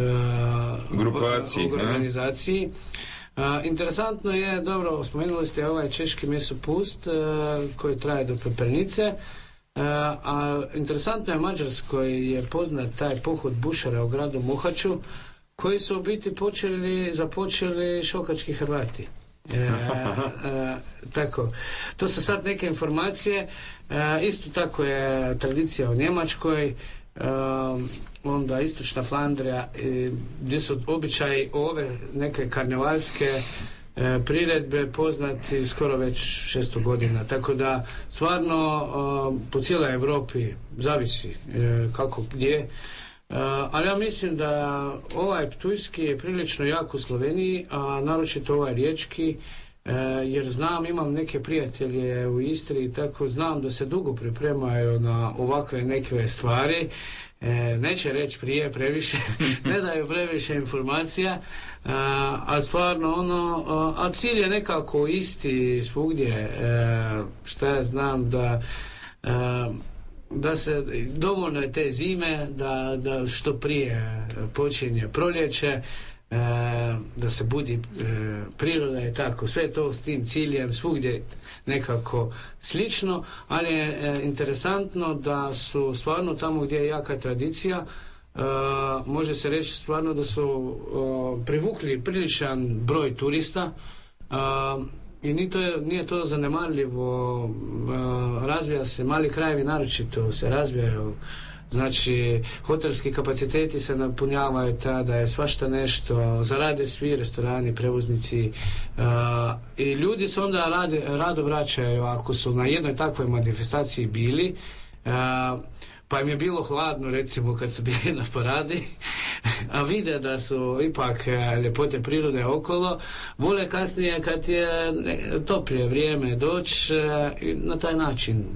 uh, grupaciji, organizaciji. Uh, interesantno je, dobro, spomenuli ste ovaj češki mesopust uh, koji traje do Pepelnice, uh, a interesantno je Mađarskoj je poznat taj pohod bušara u gradu Mohaču, koji su u biti počeli, započeli šokački Hrvati. E, e, tako, to su sad neke informacije. E, isto tako je tradicija u Njemačkoj, e, onda istočna Flandrija, e, gdje su običaji ove neke karnevalske e, priredbe poznati skoro već šesto godina, tako da stvarno e, po cijeloj Europi zavisi e, kako gdje. Uh, ali ja mislim da ovaj ptujski je prilično jak u Sloveniji, a naročito ovaj riječki, uh, jer znam, imam neke prijatelje u Istri i tako znam da se dugo pripremaju na ovakve neke stvari. Uh, neće reći prije previše, ne daju previše informacija, uh, a stvarno ono, uh, a cilj je nekako isti svugdje, uh, šta ja znam da uh, da se dovoljno je te zime da, da što prije počinje proljeće, e, da se budi priroda i tako, sve to s tim ciljem svugdje nekako slično, ali je interesantno da su stvarno tamo gdje je jaka tradicija, može se reći stvarno da su privukli priličan broj turista i nije to, nije to zanemarljivo, razvija se, mali krajevi naročito se razvijaju. Znači, hotelski kapaciteti se napunjavaju tada, je svašta nešto, zarade svi restorani, prevoznici uh, i ljudi se onda rade, rado vraćaju ako su na jednoj takvoj manifestaciji bili, uh, pa im je bilo hladno recimo kad su bili na paradi, a vide da su ipak ljepote prirode okolo, vole kasnije kad je toplije vrijeme doći i na taj način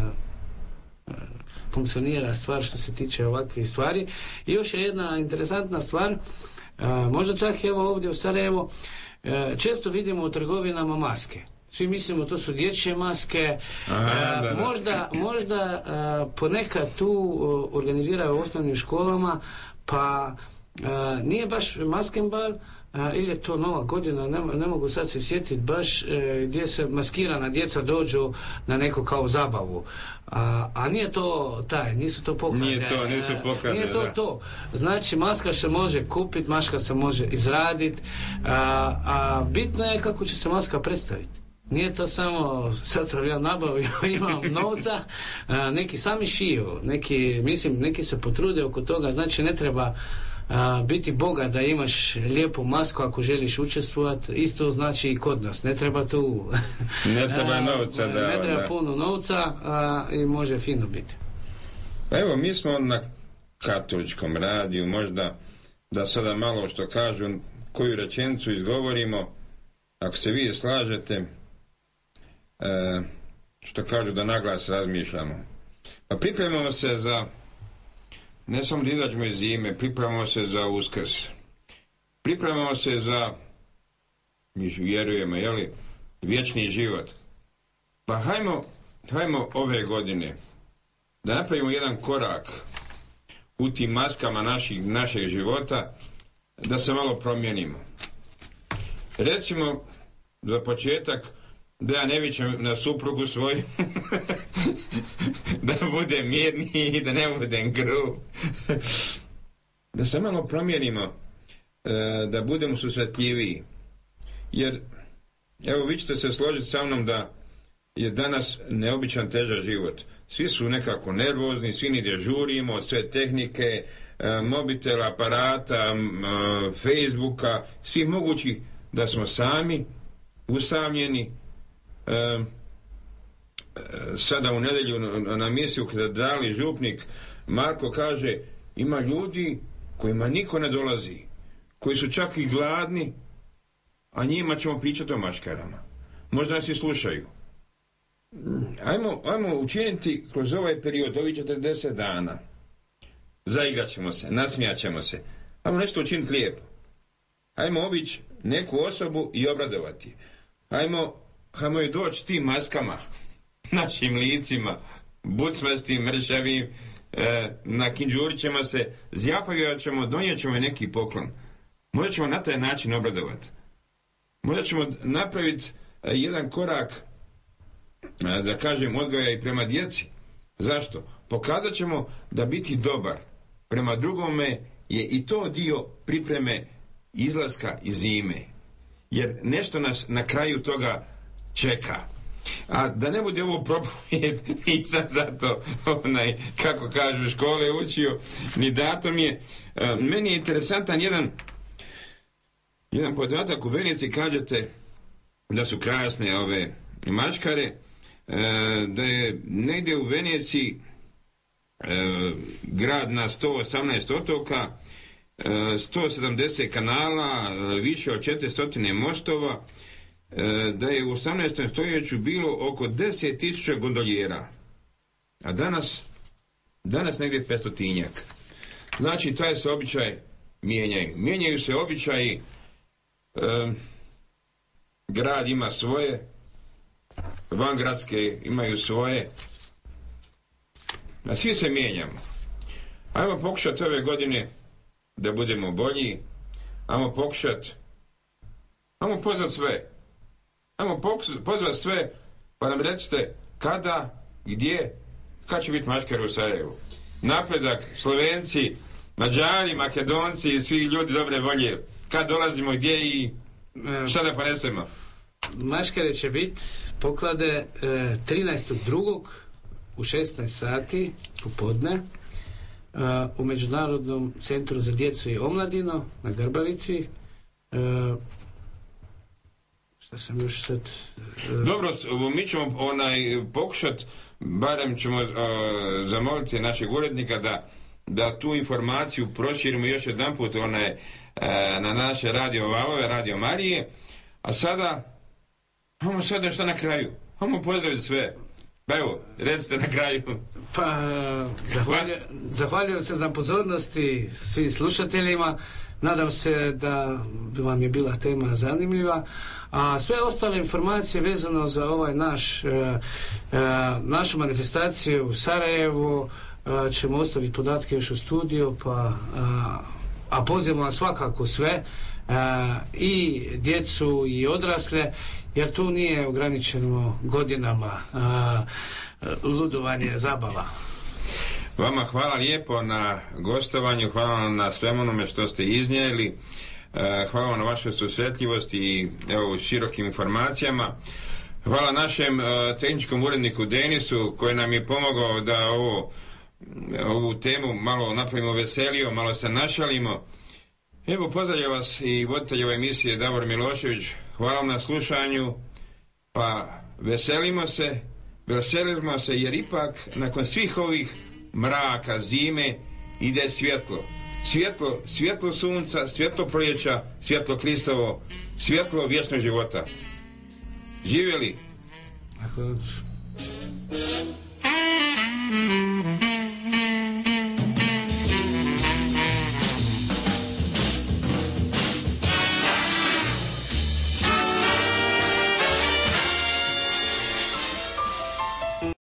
uh, funkcionira stvar što se tiče ovakvih stvari. I još je jedna interesantna stvar, možda čak evo ovdje u Sarajevu često vidimo u trgovinama maske. Svi mislimo to su dječje maske. Aha, da, da. Možda, možda ponekad tu organiziraju u osnovnim školama, pa nije baš maskenbal, ili je to Nova godina, ne, ne mogu sad se sjetiti baš e, gdje se maskirana djeca dođu na neku kao zabavu, a, a nije to taj, nisu to poklade, nije to, nisu poklade, nije to da. to, znači maska se može kupiti, maska se može izraditi, a, a bitno je kako će se maska predstaviti. Nije to samo, sad sam ja nabavio, imam novca, a, neki sami šiju, neki, mislim, neki se potrude oko toga, znači ne treba a, biti bogat da imaš lijepu masku ako želiš učestvovati, isto znači i kod nas, ne treba tu ne treba novca, da, ne treba da. puno novca a, i može fino biti. Evo, mi smo na katoličkom radiju, možda da sada malo što kažu, koju rečenicu izgovorimo, ako se vi slažete, e, što kažu da naglas razmišljamo. Pa pripremamo se za, ne samo da izađemo iz zime, pripremamo se za Uskrs. Pripremamo se za, mi vjerujemo, jeli, vječni život. Pa hajmo, hajmo ove godine da napravimo jedan korak u tim maskama naših, našeg života, da se malo promijenimo. Recimo, za početak, da ja ne vičem na suprugu svoju, da budem mirniji, da ne budem grub. Da se malo promijenimo, da budemo susretljiviji. Jer, evo, vi ćete se složiti sa mnom da je danas neobičan težak život. Svi su nekako nervozni, svi nigdje žurimo, sve tehnike, mobitela, aparata, Facebooka, svi mogući, da smo sami, usamljeni. E, sada u nedjelju na, na misiju kada dali župnik, Marko kaže, ima ljudi kojima niko ne dolazi, koji su čak i gladni, a njima ćemo pričati o maškarama. Možda nas i slušaju. Ajmo, ajmo učiniti kroz ovaj period, ovih četrdeset dana, zaigrat ćemo se, nasmijat ćemo se, ajmo nešto učiniti lijepo. Ajmo obići neku osobu i obradovati. Ajmo, ajmo i doći tim maskama, našim licima, bucmastim, mršavim, e, nakinđurit ćemo se, zjapavit ćemo, donijet ćemo neki poklon. Možda ćemo na taj način obradovati. Možda ćemo napraviti e, jedan korak, e, da kažem, odgoja i prema djeci. Zašto? Pokazat ćemo da biti dobar prema drugome je i to dio pripreme izlaska iz zime. Jer nešto nas na kraju toga čeka. A da ne bude ovo propovijed, nisam zato onaj, kako kažu, škole učio, ni datum je. E, meni je interesantan jedan jedan podatak u Venici, kažete da su krasne ove maškare, e, da je negdje u Veneciji e, grad na sto osamnaest otoka, sto sedamdeset kanala, više od četiristo mostova, da je u osamnaestom stoljeću bilo oko deset tisuća gondoljera, a danas danas negdje petstotinjak. Znači, taj se običaj mijenjaju. Mijenjaju se običaji, e, grad ima svoje, vangradske imaju svoje, a svi se mijenjamo. Ajmo pokušati ove godine da budemo bolji, ajmo pokušat, ajmo pozvat sve, ajmo pozvat sve, pa nam recite kada, gdje, kad će biti Maškara u Sarajevu. Napredak, Slovenci, Mađari, Makedonci i svi ljudi dobre volje, kad dolazimo, gdje i šta da ponesemo. Maškare će biti poklade e, trinaestog drugog u šesnaest sati popodne e, u Međunarodnom centru za djecu i omladinu na Grbavici. E, šta sam još sad... E, Dobro, mi ćemo onaj pokušat, barem ćemo uh, zamoliti našeg urednika da, da tu informaciju proširimo još jedan put onaj, uh, na naše radio valove, Radio Marije. A sada, ajmo sada šta na kraju? Ajmo pozdraviti sve. Pa evo, recite na kraju. Pa, zahvaljujem, zahvaljujem se za pozornosti svim slušateljima. Nadam se da vam je bila tema zanimljiva. A sve ostale informacije vezano za ovaj naš e, e, našu manifestaciju u Sarajevu e, ćemo ostaviti podatke još u studiju, pa a, a pozivamo vas svakako sve, a, i djecu i odrasle, jer tu nije ograničeno godinama a, ludovanje, zabava. Vama hvala lijepo na gostovanju, hvala vam na svemu onome što ste iznijeli, hvala vam na vašoj susretljivosti i evo širokim informacijama. Hvala našem tehničkom uredniku Denisu koji nam je pomogao da ovo, ovu temu malo napravimo veselio, malo se našalimo. Evo, pozdravljam vas i voditelj ove emisije Davor Milošević. Hvala vam na slušanju, pa veselimo se, veselimo se jer ipak nakon svih ovih mraka, zime ide svjetlo. Svjetlo, svjetlo sunca, svjetlo proljeća, svjetlo Kristovo, svjetlo vječnog života. Živjeli!